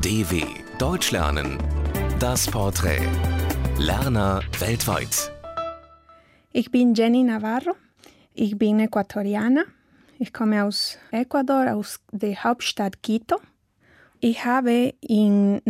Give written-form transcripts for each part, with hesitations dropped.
DW Deutsch lernen. Das Porträt. Lerner weltweit. Ich bin Jenny Navarro. Ich bin Äquatorianer. Ich komme aus Ecuador, aus der Hauptstadt Quito. Ich habe in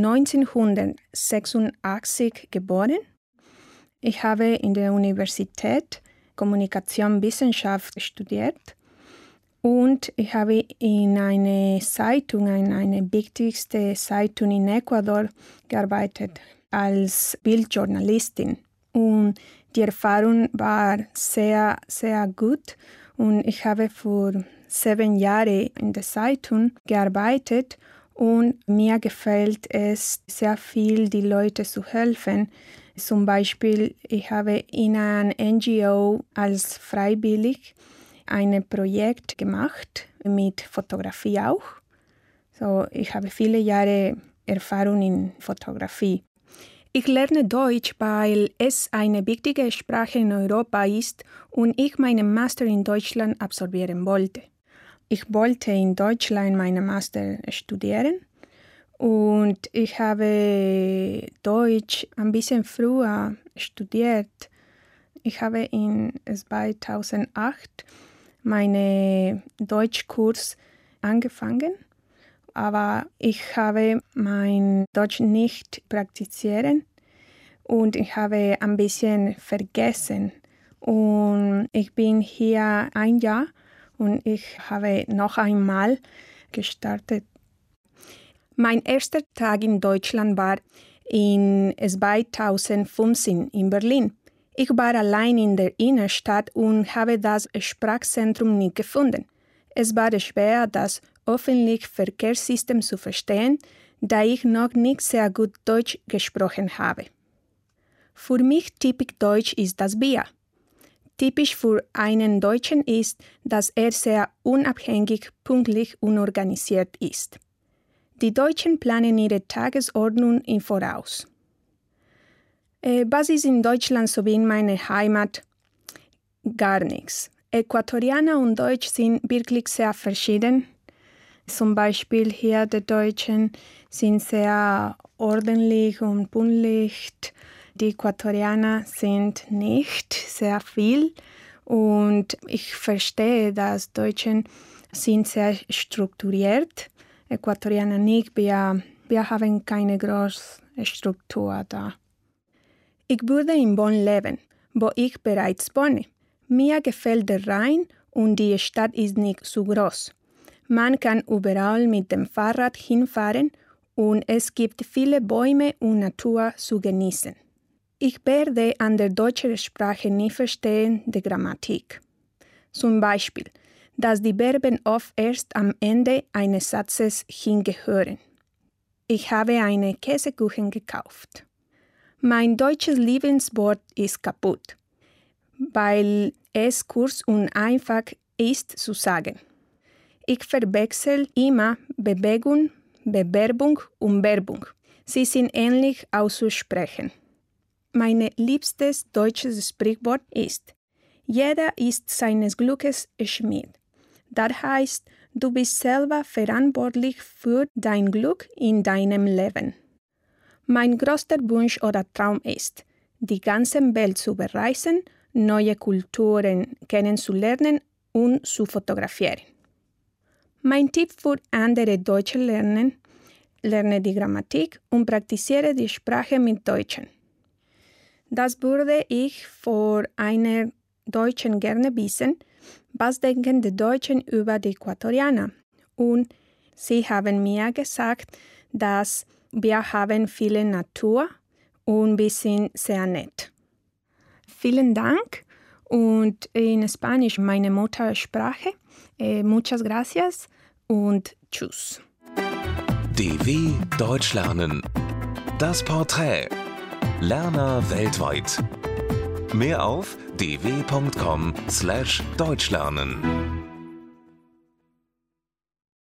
1986 geboren. Ich habe in der Universität Kommunikationswissenschaft studiert und ich habe in einer Zeitung, eine wichtigste Zeitung in Ecuador, gearbeitet als Bildjournalistin. Und die Erfahrung war sehr, sehr gut und ich habe für 7 Jahre in der Zeitung gearbeitet und mir gefällt es sehr viel, die Leute zu helfen. Zum Beispiel, ich habe in einer NGO als freiwillig ein Projekt gemacht, mit Fotografie auch. So, ich habe viele Jahre Erfahrung in Fotografie. Ich lerne Deutsch, weil es eine wichtige Sprache in Europa ist und ich meinen Master in Deutschland absolvieren wollte. Ich wollte in Deutschland meinen Master studieren und ich habe Deutsch ein bisschen früher studiert. Ich habe in 2008 meinen Deutschkurs angefangen, aber ich habe mein Deutsch nicht praktiziert und ich habe ein bisschen vergessen. Und ich bin hier 1 Jahr und ich habe noch einmal gestartet. Mein erster Tag in Deutschland war in 2015 in Berlin. Ich war allein in der Innenstadt und habe das Sprachzentrum nicht gefunden. Es war schwer, das öffentliche Verkehrssystem zu verstehen, da ich noch nicht sehr gut Deutsch gesprochen habe. Für mich typisch deutsch ist das Bier. Typisch für einen Deutschen ist, dass er sehr unabhängig, pünktlich und organisiert ist. Die Deutschen planen ihre Tagesordnung im Voraus. Was ist in Deutschland sowie in meiner Heimat? Gar nichts. Äquatorianer und Deutsch sind wirklich sehr verschieden. Zum Beispiel hier die Deutschen sind sehr ordentlich und pünktlich. Die Äquatorianer sind nicht sehr viel. Und ich verstehe, dass Deutschen sind sehr strukturiert. Äquatorianer nicht. Wir haben keine große Struktur da. Ich würde in Bonn leben, wo ich bereits wohne. Mir gefällt der Rhein und die Stadt ist nicht so groß. Man kann überall mit dem Fahrrad hinfahren und es gibt viele Bäume und Natur zu genießen. Ich werde an der deutschen Sprache nie verstehen die Grammatik. Zum Beispiel, dass die Verben oft erst am Ende eines Satzes hingehören. Ich habe einen Käsekuchen gekauft. Mein deutsches Lieblingswort ist kaputt, weil es kurz und einfach ist zu sagen. Ich verwechsel immer Bewegung, Bewerbung und Werbung. Sie sind ähnlich auszusprechen. Mein liebstes deutsches Sprichwort ist: Jeder ist seines Glückes Schmied. Das heißt, du bist selber verantwortlich für dein Glück in deinem Leben. Mein größter Wunsch oder Traum ist, die ganze Welt zu bereisen, neue Kulturen kennenzulernen und zu fotografieren. Mein Tipp für andere Deutsche lernen: Lerne die Grammatik und praktiziere die Sprache mit Deutschen. Das würde ich vor einer Deutschen gerne wissen. Was denken die Deutschen über die Äquatorianer? Und sie haben mir gesagt, dass wir haben viele Natur und wir sind sehr nett. Vielen Dank und in Spanisch meine Muttersprache. Muchas gracias und tschüss. DW Deutsch lernen. Das Porträt. Lerner weltweit. Mehr auf dw.com/deutschlernen.